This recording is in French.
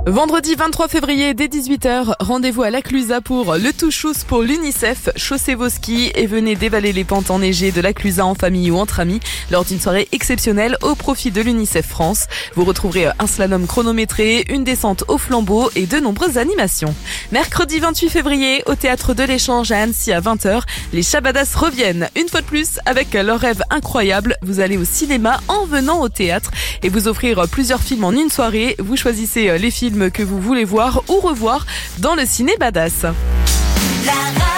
Vendredi 23 février dès 18h, rendez-vous à La Clusaz pour le Touchous pour l'UNICEF. Chaussez vos skis et venez dévaler les pentes enneigées de La Clusaz en famille ou entre amis lors d'une soirée exceptionnelle au profit de l'UNICEF France. Vous retrouverez un slalom chronométré, une descente au flambeau et de nombreuses animations. Mercredi 28 février, au Théâtre de l'Échange à Annecy à 20h, les Chabadas reviennent une fois de plus avec leur rêve incroyable. Vous allez au cinéma en venant au théâtre et vous offrir plusieurs films en une soirée. Vous choisissez les films que vous voulez voir ou revoir dans le Ciné Badass.